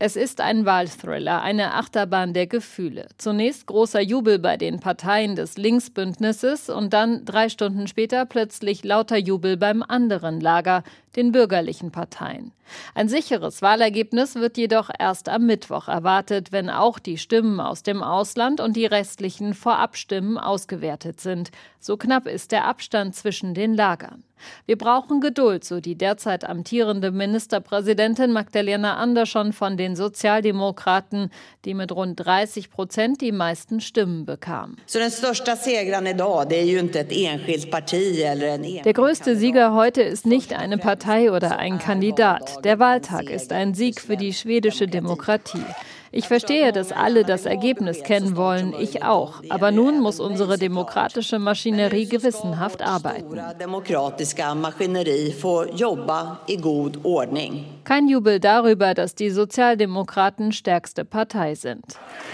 Es ist ein Wahlthriller, eine Achterbahn der Gefühle. Zunächst großer Jubel bei den Parteien des Linksbündnisses und dann 3 Stunden später plötzlich lauter Jubel beim anderen Lager, den bürgerlichen Parteien. Ein sicheres Wahlergebnis wird jedoch erst am Mittwoch erwartet, wenn auch die Stimmen aus dem Ausland und die restlichen Vorabstimmen ausgewertet sind. So knapp ist der Abstand zwischen den Lagern. Wir brauchen Geduld, so die derzeit amtierende Ministerpräsidentin Magdalena Andersson von den Sozialdemokraten, die mit rund 30% die meisten Stimmen bekam. Der größte Sieger heute ist nicht eine Partei oder ein Kandidat. Der Wahltag ist ein Sieg für die schwedische Demokratie. Ich verstehe, dass alle das Ergebnis kennen wollen, ich auch. Aber nun muss unsere demokratische Maschinerie gewissenhaft arbeiten. Kein Jubel darüber, dass die Sozialdemokraten stärkste Partei sind.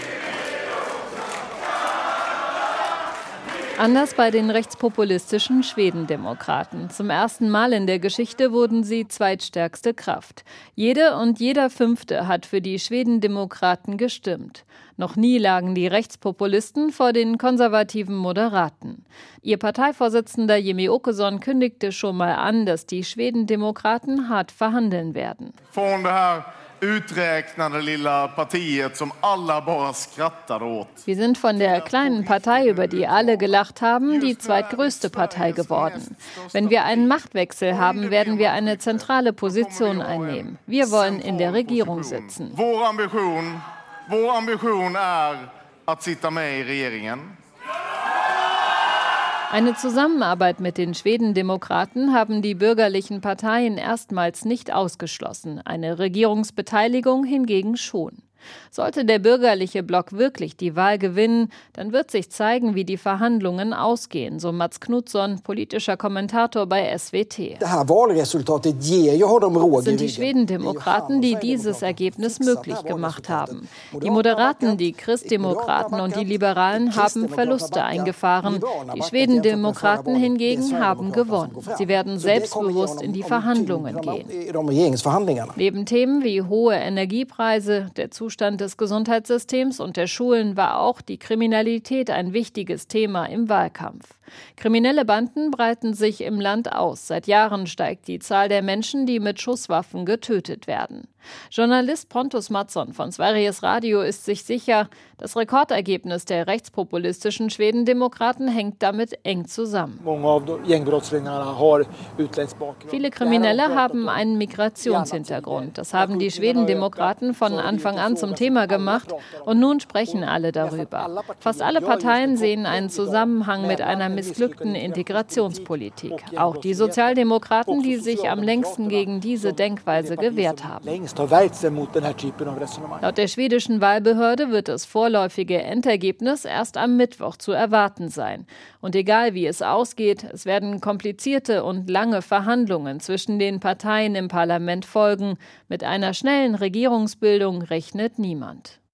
Anders bei den rechtspopulistischen Schwedendemokraten. Zum ersten Mal in der Geschichte wurden sie zweitstärkste Kraft. Jede und jeder Fünfte hat für die Schwedendemokraten gestimmt. Noch nie lagen die Rechtspopulisten vor den konservativen Moderaten. Ihr Parteivorsitzender Jimmie Åkesson kündigte schon mal an, dass die Schwedendemokraten hart verhandeln werden. Wir sind von der kleinen Partei, über die alle gelacht haben, die zweitgrößte Partei geworden. Wenn wir einen Machtwechsel haben, werden wir eine zentrale Position einnehmen. Wir wollen in der Regierung sitzen. Vår ambition är att sitta med i regeringen. Eine Zusammenarbeit mit den Schwedendemokraten haben die bürgerlichen Parteien erstmals nicht ausgeschlossen, eine Regierungsbeteiligung hingegen schon. Sollte der bürgerliche Block wirklich die Wahl gewinnen, dann wird sich zeigen, wie die Verhandlungen ausgehen, so Mats Knutsson, politischer Kommentator bei SWT. Es sind die Schwedendemokraten, die dieses Ergebnis möglich gemacht haben. Die Moderaten, die Christdemokraten und die Liberalen haben Verluste eingefahren. Die Schwedendemokraten hingegen haben gewonnen. Sie werden selbstbewusst in die Verhandlungen gehen. Neben Themen wie hohe Energiepreise, der Zustand des Gesundheitssystems und der Schulen war auch die Kriminalität ein wichtiges Thema im Wahlkampf. Kriminelle Banden breiten sich im Land aus. Seit Jahren steigt die Zahl der Menschen, die mit Schusswaffen getötet werden. Journalist Pontus Mattsson von Sveriges Radio ist sich sicher, das Rekordergebnis der rechtspopulistischen Schwedendemokraten hängt damit eng zusammen. Viele Kriminelle haben einen Migrationshintergrund. Das haben die Schwedendemokraten von Anfang an zum Thema gemacht und nun sprechen alle darüber. Fast alle Parteien sehen einen Zusammenhang mit einer missglückten Integrationspolitik. Auch die Sozialdemokraten, die sich am längsten gegen diese Denkweise gewehrt haben. Laut der schwedischen Wahlbehörde wird das vorläufige Endergebnis erst am Mittwoch zu erwarten sein. Und egal wie es ausgeht, es werden komplizierte und lange Verhandlungen zwischen den Parteien im Parlament folgen. Mit einer schnellen Regierungsbildung rechnet niemand.